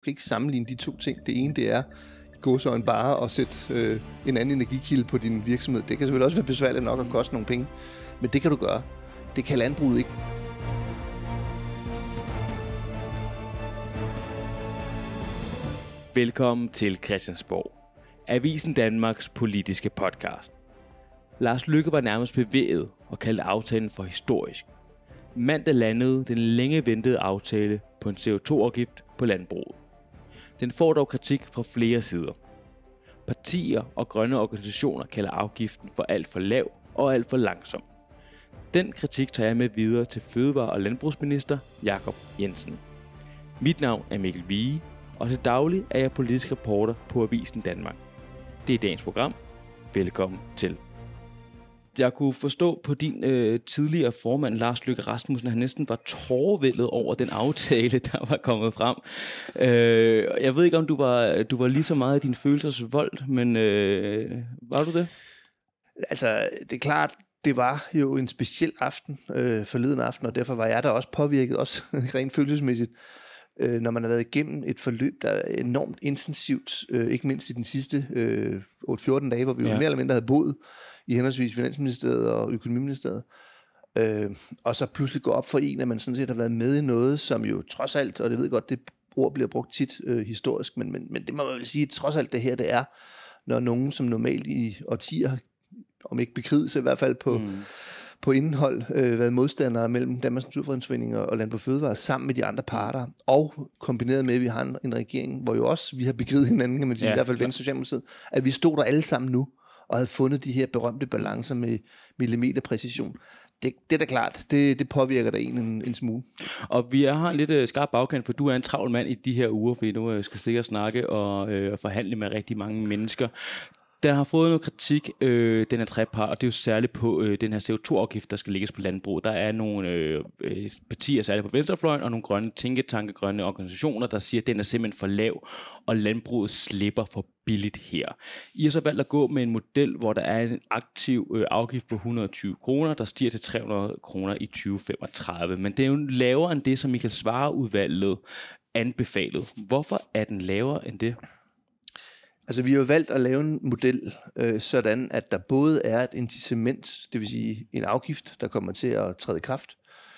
kan ikke sammenligne de to ting. Det ene, det er i gåseøjne bare at sætte en anden energikilde på din virksomhed. Det kan selvfølgelig også være besværligt nok at koste nogle penge, men det kan du gøre. Det kan landbruget ikke. Velkommen til Christiansborg, Avisen Danmarks politiske podcast. Lars Løkke var nærmest bevæget og kaldte aftalen for historisk. Mandag landede den længe ventede aftale på en CO2-afgift på landbruget. Den får dog kritik fra flere sider. Partier og grønne organisationer kalder afgiften for alt for lav og alt for langsom. Den kritik tager jeg med videre til fødevare- og landbrugsminister Jakob Jensen. Mit navn er Mikkel Vige, og til daglig er jeg politisk reporter på Avisen Danmark. Det er dagens program. Velkommen til. Jeg kunne forstå på din tidligere formand, Lars Løkke Rasmussen, at han næsten var tårervældet over den aftale, der var kommet frem. Jeg ved ikke, om du var lige så meget i din følelsesvold, men var du det? Altså, det er klart, det var jo en speciel aften, forleden aften, og derfor var jeg der også påvirket, også rent følelsesmæssigt, når man har været igennem et forløb, der er enormt intensivt, ikke mindst i den sidste 8-14 dage, hvor vi jo mere eller mindre havde boet i henholdsvis Finansministeriet og Økonomiministeriet. Og så pludselig gå op for en, at man sådan set har været med i noget, som jo trods alt, og det ved jeg godt, det ord bliver brugt tit historisk, men det må man vel sige, at trods alt det her, det er, når nogen, som normalt i årtier, om ikke bekriget, så i hvert fald på indhold, været modstandere mellem Danmarks Naturfredningsforening og Landbrug & Fødevare sammen med de andre parter, og kombineret med, at vi har en regering, hvor jo også vi har begridet hinanden, kan man sige, i hvert fald Venstre Socialdemokratiet, at vi stod der alle sammen nu, og havde fundet de her berømte balancer med millimeterpræcision. Det er da klart, det påvirker da en smule. Og vi har en lidt skarp bagkant, for du er en travl mand i de her uger, fordi du skal sikkert snakke og forhandle med rigtig mange mennesker. Den har fået noget kritik, den her trepart, og det er jo særligt på den her CO2-afgift, der skal lægges på landbruget. Der er nogle partier, særligt på venstrefløjen, og nogle grønne tænketanke, grønne organisationer, der siger, at den er simpelthen for lav, og landbruget slipper for billigt her. I har så valgt at gå med en model, hvor der er en aktiv afgift på 120 kroner, der stiger til 300 kroner i 2035. Men det er jo lavere end det, som Michael Svarer-udvalget anbefalede. Hvorfor er den lavere end det? Altså, vi har jo valgt at lave en model, sådan at der både er et incitament, det vil sige en afgift, der kommer til at træde i kraft,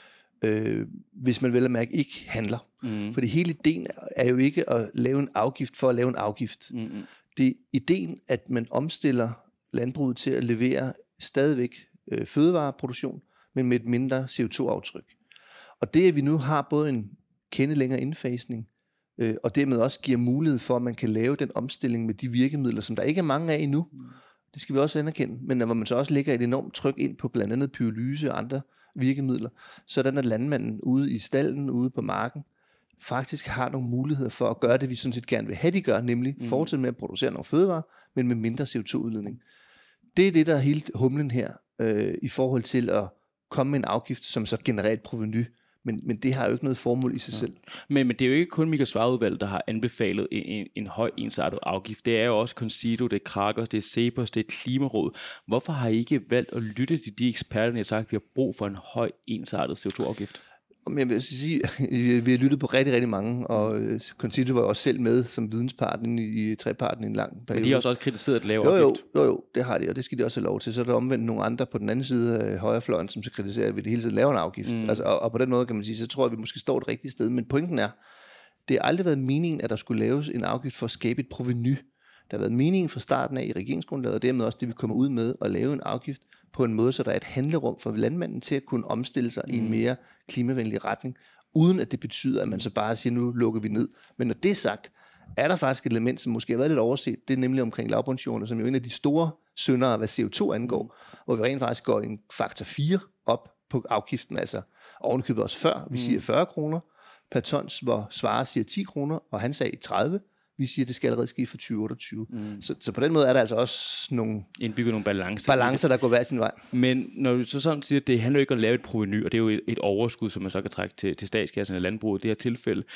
hvis man vel at mærke ikke handler. Fordi hele ideen er jo ikke at lave en afgift for at lave en afgift. Det er ideen, at man omstiller landbruget til at levere stadigvæk fødevareproduktion, men med et mindre CO2-aftryk. Og det, at vi nu har både en kende længere indfasning, og dermed også giver mulighed for, at man kan lave den omstilling med de virkemidler, som der ikke er mange af endnu. Det skal vi også anerkende, men hvor man så også lægger et enormt tryk ind på blandt andet pyrolyse og andre virkemidler, sådan at landmanden ude i stalden, ude på marken, faktisk har nogle muligheder for at gøre det, vi sådan set gerne vil have, de gør, nemlig fortsætte med at producere nogle fødevarer, men med mindre CO2-udledning. Det er det, der er hele humlen her, i forhold til at komme med en afgift, som så genererer et provenu. Men det har jo ikke noget formål i sig selv. Men det er jo ikke kun Michael Svarer-udvalget, der har anbefalet en høj ensartet afgift. Det er jo også Concito, det er Kragos, det er Cepos, det er Klimaråd. Hvorfor har I ikke valgt at lytte til de eksperter, der har sagt, at vi har brug for en høj ensartet CO2-afgift? Jeg vil sige, vi har lyttet på rigtig, rigtig mange, og Concito var også selv med som vidensparten i treparten i en lang periode. Men de har også kritiseret at lave afgift. Jo, det har de, og det skal de også have lov til. Så er der omvendt nogle andre på den anden side af højrefløjen, som så kritiserer, at vi det hele tiden laver en afgift. Altså, og på den måde kan man sige, så tror jeg, at vi måske står et rigtigt sted. Men pointen er, det har aldrig været meningen, at der skulle laves en afgift for at skabe et provenu. Der har været meningen fra starten af i regeringsgrundlaget, og dermed også det, vi kommer ud med at lave en afgift på en måde, så der er et handlerum for landmanden til at kunne omstille sig i en mere klimavenlig retning, uden at det betyder, at man så bare siger, nu lukker vi ned. Men når det er sagt, er der faktisk et element, som måske har været lidt overset, det er nemlig omkring lavbundsjorderne, som jo er en af de store syndere, hvad CO2 angår, hvor vi rent faktisk går en faktor 4 op på afgiften, altså ovenkøbet også før, vi siger 40 kroner per tons, hvor Svarer siger 10 kroner, og han sagde 30. Vi siger, at det skal allerede ske for 2028. Så på den måde er der altså også indbygget nogle balancer, der går hver sin vej. Men når du så sådan siger, at det handler ikke om at lave et proveny, og det er jo et overskud, som man så kan trække til statskassen eller landbruget i det her tilfælde.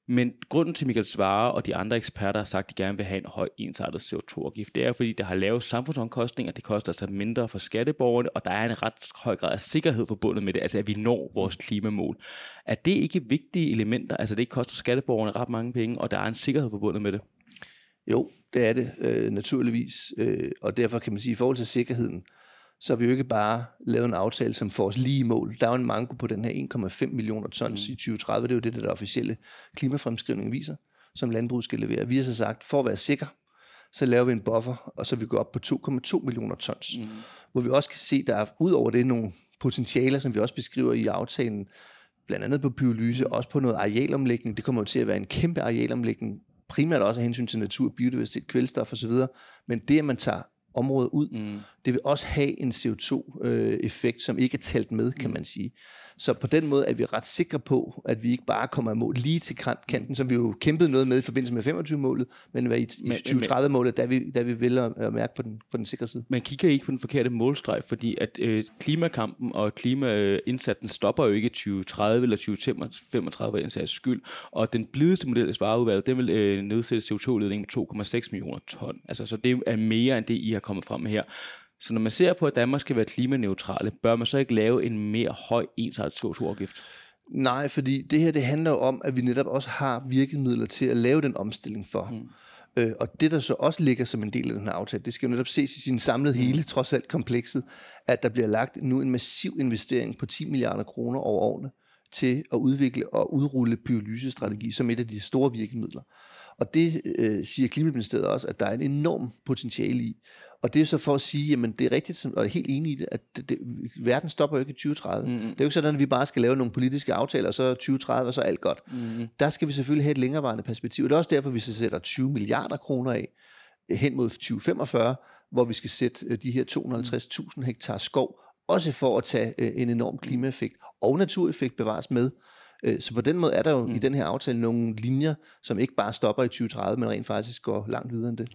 Men grunden til Michael Svarer og de andre eksperter har sagt, at de gerne vil have en høj ensartet CO2-afgift, det er fordi, det har lave samfundsomkostninger, det koster altså mindre for skatteborgerne, og der er en ret høj grad af sikkerhed forbundet med det, altså at vi når vores klimamål. Er det ikke vigtige elementer, altså det ikke koster skatteborgerne ret mange penge, og der er en sikkerhed forbundet med det? Jo, det er det naturligvis, og derfor kan man sige, at i forhold til sikkerheden, så har vi jo ikke bare lavet en aftale, som får os lige i mål. Der er jo en manko på den her 1,5 millioner tons i 2030. Det er jo det, der officielle klimafremskrivning viser, som landbruget skal levere. Vi har så sagt, for at være sikker, så laver vi en buffer, og så vi går op på 2,2 millioner tons. Hvor vi også kan se, der er ud over det nogle potentialer, som vi også beskriver i aftalen, blandt andet på pyrolyse, også på noget arealomlægning. Det kommer jo til at være en kæmpe arealomlægning, primært også af hensyn til natur, biodiversitet, kvælstof osv. Men det, at man tager området ud, det vil også have en CO2-effekt, som ikke er talt med, kan man sige. Så på den måde er vi ret sikre på, at vi ikke bare kommer i mål lige til kanten, som vi jo kæmpede noget med i forbindelse med 25-målet, men i 2030-målet, der vi vil at mærke på den sikre side. Man kigger ikke på den forkerte målstreg, fordi at klimakampen og klimaindsatsen stopper jo ikke i 2030 eller 2035 en sags skyld, og den blideste model af Svarerudvalget, den vil nedsætte CO2-ledningen med 2,6 millioner ton. Altså, så det er mere end det, I har kommet frem med her. Så når man ser på, at Danmark skal være klimaneutrale, bør man så ikke lave en mere høj ensartet CO2-afgift? Nej, fordi det her, det handler jo om, at vi netop også har virkemidler til at lave den omstilling for. Og det, der så også ligger som en del af den her aftale, det skal jo netop ses i sin samlede hele, trods alt komplekset, at der bliver lagt nu en massiv investering på 10 milliarder kroner over årene til at udvikle og udrulle pyrolysestrategi som et af de store virkemidler. Og det siger Klimaministeriet også, at der er en enorm potentiale i. Og det er så for at sige, jamen det er rigtigt, og jeg er helt enig i det, at verden stopper jo ikke i 2030. Det er jo ikke sådan, at vi bare skal lave nogle politiske aftaler, og så 2030, og så er alt godt. Der skal vi selvfølgelig have et længerevarende perspektiv. Og det er også derfor, vi så sætter 20 milliarder kroner af hen mod 2045, hvor vi skal sætte de her 250.000 hektar skov, også for at tage en enorm klimaeffekt og natureffekt bevares med. Så på den måde er der jo i den her aftale nogle linjer, som ikke bare stopper i 2030, men rent faktisk går langt videre end det.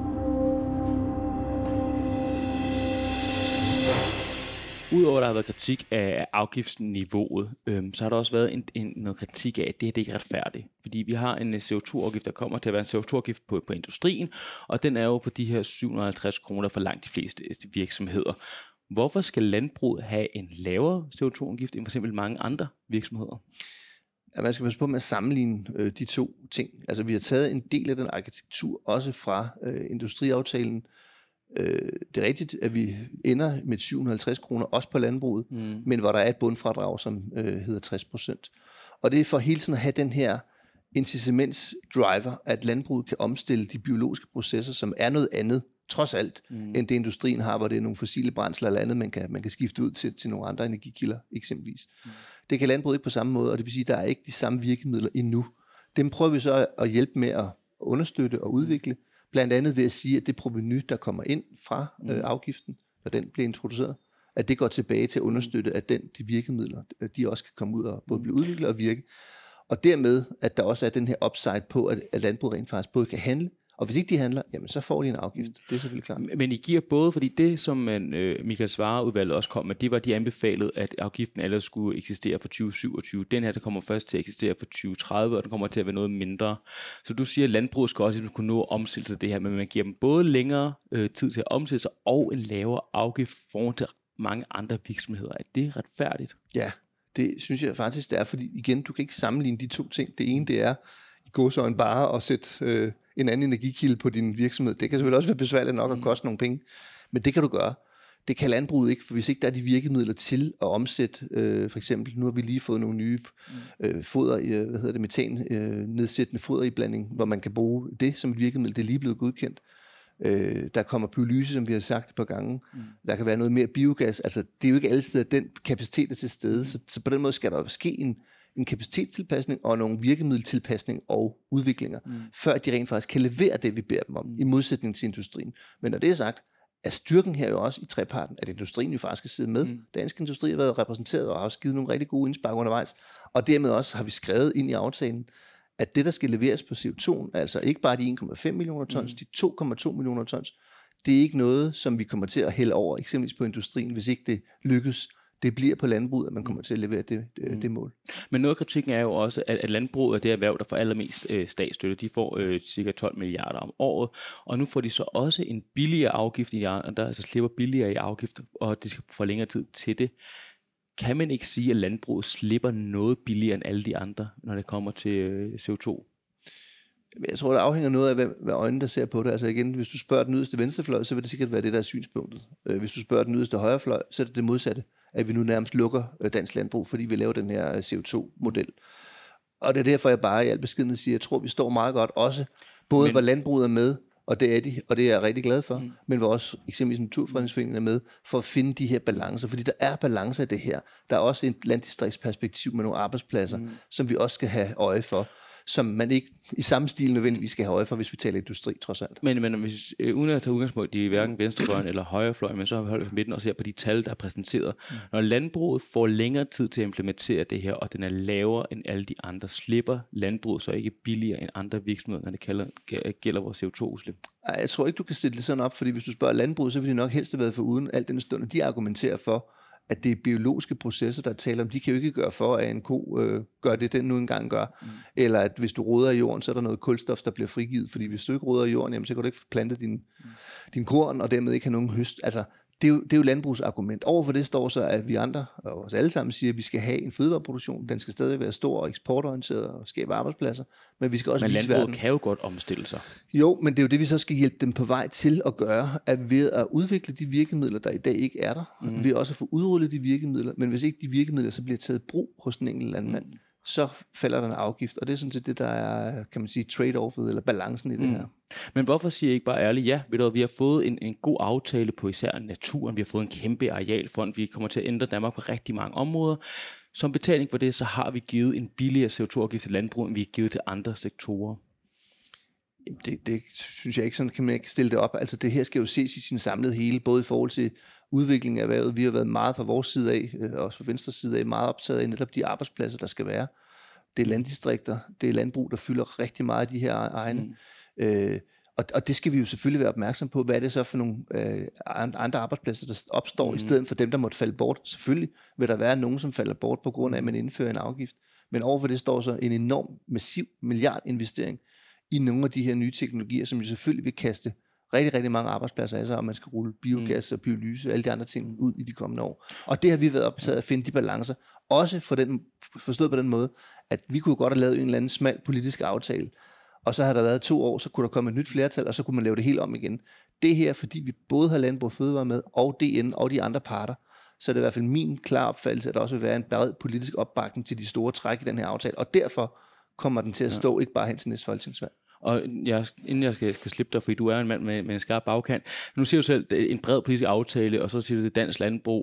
Udover at der har været kritik af afgiftsniveauet, så har der også været noget kritik af, at det ikke er retfærdigt. Fordi vi har en CO2-afgift, der kommer til at være en CO2-afgift på industrien, og den er jo på de her 750 kroner for langt de fleste virksomheder. Hvorfor skal landbruget have en lavere CO2-afgift end for eksempel mange andre virksomheder? Ja, man skal passe på med at sammenligne de to ting. Altså vi har taget en del af den arkitektur også fra industriaftalen. Det er rigtigt, at vi ender med 750 kroner også på landbruget, men hvor der er et bundfradrag, som hedder 60%. Og det er for hele tiden at have den her incitamentsdriver, at landbruget kan omstille de biologiske processer, som er noget andet, trods alt, end det industrien har, hvor det er nogle fossile brændsler eller andet, man kan skifte ud til nogle andre energikilder, eksempelvis. Det kan landbruget ikke på samme måde, og det vil sige, at der er ikke de samme virkemidler endnu. Dem prøver vi så at hjælpe med at understøtte og udvikle, blandt andet ved at sige, at det provenu, der kommer ind fra afgiften, når den bliver introduceret, at det går tilbage til at understøtte, at de virkemidler, de også kan komme ud og både blive udviklet og virke. Og dermed, at der også er den her upside på, at landbruget rent faktisk både kan handle, og hvis ikke de handler, jamen så får de en afgift. Det er selvfølgelig klart. Men I giver både, fordi det, som Michael Svarer-udvalget også kom med, det var, de anbefalede, at afgiften allerede skulle eksistere for 2027. Den her, der kommer først til at eksistere for 2030, og den kommer til at være noget mindre. Så du siger, at landbruget skal også kunne nå at omstille sig det her, men man giver dem både længere tid til at omstille sig, og en lavere afgift foran til mange andre virksomheder. Er det retfærdigt? Ja, det synes jeg faktisk, det er, fordi igen, du kan ikke sammenligne de to ting. Det ene, det er i gåseøjne bare at sætte en anden energikilde på din virksomhed. Det kan selvfølgelig også være besværligt nok at koste nogle penge, men det kan du gøre. Det kan landbruget ikke, for hvis ikke der er de virkemidler til at omsætte, for eksempel, nu har vi lige fået nogle nye foder, metan nedsættende foderiblanding, hvor man kan bruge det som et virkemiddel, det er lige blevet godkendt. Der kommer pyrolyse, som vi har sagt et par gange. Der kan være noget mere biogas. Altså, det er jo ikke alle steder, den kapacitet er til stede. Så på den måde skal der ske en kapacitetstilpasning og nogle virkemiddeltilpasning og udviklinger, før de rent faktisk kan levere det, vi beder dem om, i modsætning til industrien. Men når det er sagt, er styrken her jo også i treparten, at industrien jo faktisk skal sidde med. Dansk industri har været repræsenteret og har også givet nogle rigtig gode indspark undervejs. Og dermed også har vi skrevet ind i aftalen, at det, der skal leveres på CO2, altså ikke bare de 1,5 millioner tons, de 2,2 millioner tons, det er ikke noget, som vi kommer til at hælde over, eksempelvis på industrien, hvis ikke det lykkes. det bliver på landbruget, at man kommer til at levere det mål. Men noget af kritikken er jo også, at landbruget er det erhverv, der får allermest statsstøtte. De får cirka 12 milliarder om året, og nu får de så også en billigere afgift i de andre, altså slipper billigere i afgift, og de skal få længere tid til det. Kan man ikke sige, at landbruget slipper noget billigere end alle de andre, når det kommer til CO2? Jeg tror, det afhænger noget af, hvad øjnene der ser på det. Altså igen, hvis du spørger den yderste venstrefløj, så vil det sikkert være det, der er synspunktet. Hvis du spørger den yderste højrefløj, så er det det modsatte, at vi nu nærmest lukker dansk landbrug, fordi vi laver den her CO2-model. Og det er derfor, jeg bare i al beskedenhed siger, jeg tror, vi står meget godt også, både hvor landbruget er med, og det er de, og det er jeg rigtig glad for, men hvor også eksempelvis Naturfredningsforeningen er med, for at finde de her balancer, fordi der er balancer i det her. Der er også et landdistriktsperspektiv med nogle arbejdspladser, som vi også skal have øje for, som man ikke i samme stil nødvendigvis skal have øje for, hvis vi taler industri, trods alt. Men hvis, uden at tage udgangspunkt i hverken venstrefløjen eller højrefløjen, men så har vi holdt midten og ser på de tal, der er præsenteret. Når landbruget får længere tid til at implementere det her, og den er lavere end alle de andre, slipper landbruget så ikke billigere end andre virksomheder, når det gælder vores CO2-udslip? Jeg tror ikke, du kan sætte det sådan op, fordi hvis du spørger landbruget, så vil de nok helst have været for uden al den stund, og de argumenterer for, at det er biologiske processer, der taler om. De kan jo ikke gøre for, at en ko gør det, den nu engang gør. Eller at hvis du roder i jorden, så er der noget kulstof, der bliver frigivet. Fordi hvis du ikke roder i jorden, jamen, så kan du ikke plante din korn, og dermed ikke have nogen høst. Altså, det er jo landbrugsargument. Overfor det står så, at vi andre, og os alle sammen, siger, at vi skal have en fødevareproduktion. Den skal stadig være stor og eksportorienteret og skabe arbejdspladser. Men vi skal også vise landbruget kan jo godt omstille sig. Jo, men det er jo det, vi så skal hjælpe dem på vej til at gøre, at ved at udvikle de virkemidler, der i dag ikke er der, ved også at få udrullet de virkemidler, men hvis ikke de virkemidler så bliver taget i brug hos den enkelte landmand, så falder der en afgift, og det er sådan set det, der er, kan man sige, trade-offet, eller balancen i det her. Men hvorfor siger I ikke bare ærligt, ja, ved du, vi har fået en god aftale på især naturen, vi har fået en kæmpe arealfond, vi kommer til at ændre Danmark på rigtig mange områder. Som betaling for det, så har vi givet en billigere CO2-afgift til landbruget, end vi har givet til andre sektorer. Det synes jeg ikke, sådan kan man ikke stille det op. Altså det her skal jo ses i sin samlede hele, både i forhold til udviklingen af erhvervet. Vi har været meget fra vores side af, også fra venstre side af, meget optaget af netop de arbejdspladser, der skal være. Det er landdistrikter, det er landbrug, der fylder rigtig meget af de her egne. Og det skal vi jo selvfølgelig være opmærksom på. Hvad er det så for nogle andre arbejdspladser, der opstår, i stedet for dem, der måtte falde bort? Selvfølgelig vil der være nogen, som falder bort på grund af, at man indfører en afgift. Men overfor det står så en enorm, massiv milliardinvestering i nogle af de her nye teknologier, som jo selvfølgelig vil kaste rigtig, rigtig mange arbejdspladser af sig, og man skal rulle biogas og pyrolyse og alle de andre ting ud i de kommende år. Og det har vi været optaget at finde de balancer, også forstået på den måde, at vi kunne godt have lavet en eller anden smal politisk aftale, og så har der været 2 år, så kunne der komme et nyt flertal, og så kunne man lave det helt om igen. Det her, fordi vi både har Landbrug og Fødevare med, og DN og de andre parter, så er det i hvert fald min klare opfattelse, at der også vil være en bred politisk opbakning til de store træk i den her aftale, og derfor kommer den til at stå ikke bare hen til næste folketingsvalg. Og inden jeg skal slippe dig, fordi du er en mand med en skarp bagkant. Nu siger du selv, en bred politisk aftale, og så siger du, det dansk landbrug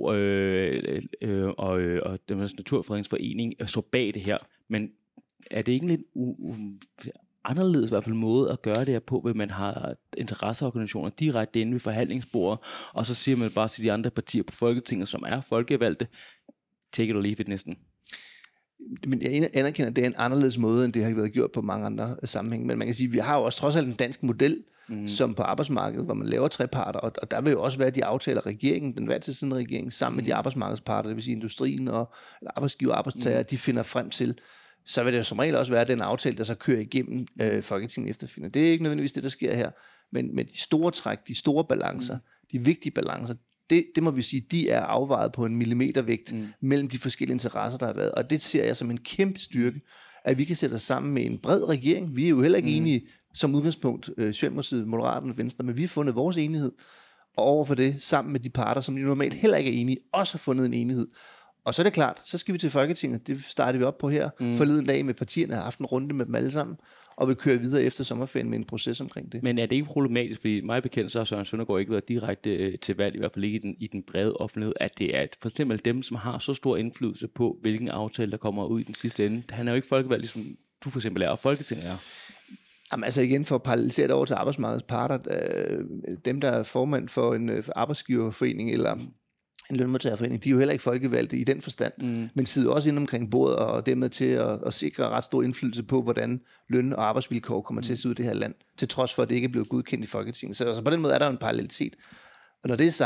og Danmarks Naturfredningsforening så bag det her. Men er det ikke lidt anderledes i hvert fald måde at gøre det her på, hvor man har interesseorganisationer direkte inde ved forhandlingsbordet, og så siger man bare til de andre partier på Folketinget, som er folkevalgte, take it or leave it næsten. Men jeg anerkender, at det er en anderledes måde, end det har været gjort på mange andre sammenhæng. Men man kan sige, at vi har jo også trods alt en dansk model, som på arbejdsmarkedet, hvor man laver treparter, og der vil jo også være de aftaler, regeringen, den værtidssiddende regering, sammen med de arbejdsmarkedsparter, det vil sige industrien og arbejdsgiver og arbejdstager, de finder frem til. Så vil det jo som regel også være den aftale, der så kører igennem Folketinget efterfølgende. Det er ikke nødvendigvis det, der sker her. Men de store træk, de store balancer, de vigtige balancer, det må vi sige, de er afvejet på en millimetervægt mellem de forskellige interesser, der har været. Og det ser jeg som en kæmpe styrke, at vi kan sætte os sammen med en bred regering. Vi er jo heller ikke enige som udgangspunkt, Socialdemokratiet, Moderaterne, Venstre, men vi har fundet vores enighed. Og overfor det, sammen med de parter, som normalt heller ikke er enige, også har fundet en enighed. Og så er det klart, så skal vi til Folketinget. Det startede vi op på her forleden dag med partierne, har haft en runde med dem alle sammen, og vi kører videre efter sommerferien med en proces omkring det. Men er det ikke problematisk, fordi mig bekendt, så har Søren Søndergaard ikke været direkte til valg, i hvert fald ikke i den brede offentlighed, at det er for eksempel dem, som har så stor indflydelse på, hvilken aftale, der kommer ud i den sidste ende. Han er jo ikke folkevalgt, ligesom du for eksempel er, og Folketinget er. Jamen altså igen, for at paralysere det over til arbejdsmarkedets parter, dem der er formand for en arbejdsgiverforening, eller en lønmodtagerforening, de er jo heller ikke folkevalgte i den forstand, men sidder også inde omkring bordet og dermed til at sikre ret stor indflydelse på, hvordan løn- og arbejdsvilkår kommer til at se ud i det her land, til trods for, at det ikke er blevet godkendt i Folketinget. Så altså, på den måde er der jo en parallelitet. Og når det er sagt,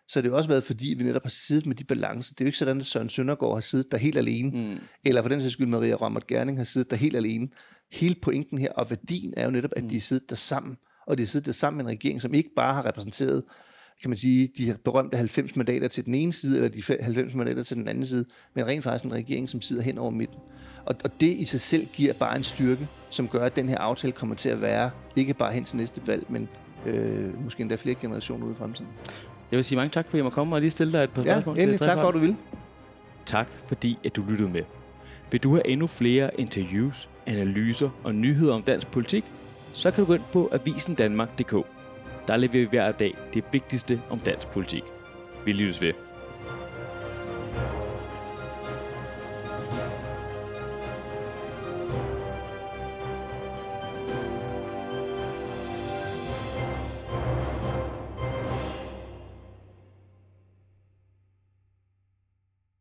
så har det jo også været, fordi vi netop har siddet med de balancer. Det er jo ikke sådan, at Søren Søndergaard har siddet der helt alene, eller for den sags skyld Maria Reumert Gjerding har siddet der helt alene. Hele pointen her, og værdien er jo netop, at de har siddet der sammen, og de har siddet der sammen med en regering, som ikke bare har repræsenteret, kan man sige, de berømte 90 mandater til den ene side, eller de 90 mandater til den anden side, men rent faktisk en regering, som sidder hen over midten. Og det i sig selv giver bare en styrke, som gør, at den her aftale kommer til at være, ikke bare hen til næste valg, men måske endda flere generationer ude i fremtiden. Jeg vil sige mange tak, fordi jeg må komme og lige stille dig et par spørgsmål. Ja, endelig tak for, at du ville. Tak, fordi at du lyttede med. Vil du have endnu flere interviews, analyser og nyheder om dansk politik, så kan du gå ind på avisendanmark.dk. Der leverer vi hver dag det vigtigste om dansk politik. Vi lyttes ved.